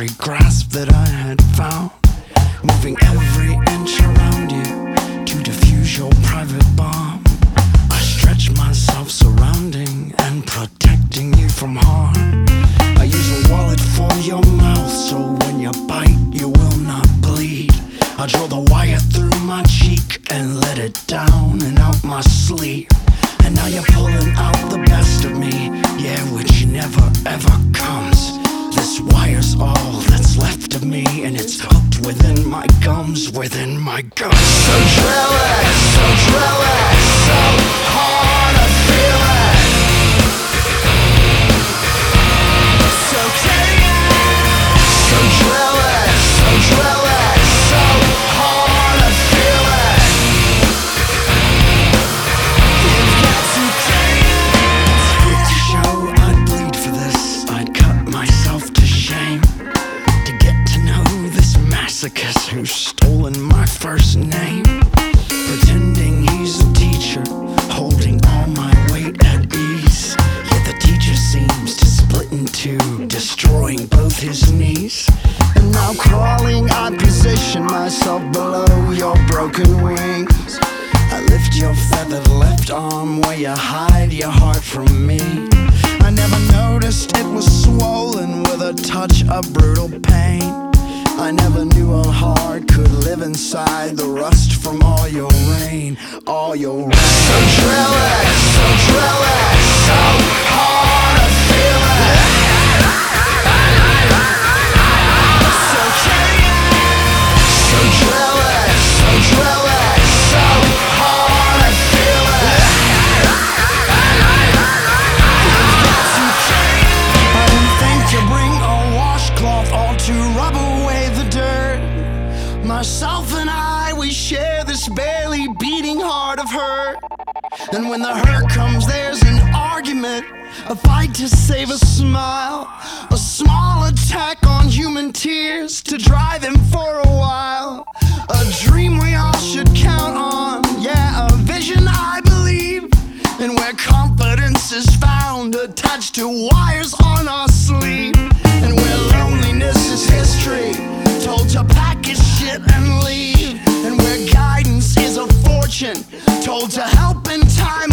every grasp that I had found, moving every inch around you to defuse your private bomb. I stretch myself surrounding and protecting you from harm. I use a wallet for your mouth, so when you bite you will not bleed. I draw the wire through my cheek and let it down and out my sleeve. And now you're pulling out the best of me, yeah, which never ever comes. This wire's all that's left of me, and it's hooked within my gums, within my gums. So drill it, so drill it, so hard I feel it. So take it, so drill it, so drill it, so hard I feel it. You've got to take it. Script to show I'd bleed for this, I'd cut myself to shame to get to know this masochist who's stolen my first name, pretending he's a teacher, holding all my weight at ease. Yet the teacher seems to split in two, destroying both his knees. And now crawling, I position myself below your broken wings. I lift your feathered left arm where you hide your heart from me. I never noticed it was swollen with a touch of brutal pain. I never knew a heart could live inside the rust from all your rain, all your rain. So drill it, so drill it, so hard I feel it. So take it, so drill it, so drill it, so hard I feel it. You've got to take it. I didn't think to bring a washcloth or to rub away the dirt. Myself and I, we share this barely beating heart of hurt. And when the hurt comes, there's an argument, a fight to save a smile, a small attack on human tears to dry them for a while. A dream we all should count on, yeah, a vision I believe, and where confidence is found attached to wires on our sleeve, and where loneliness is history, told to pack his shit and leave, and where guidance is a fortune, told to help in time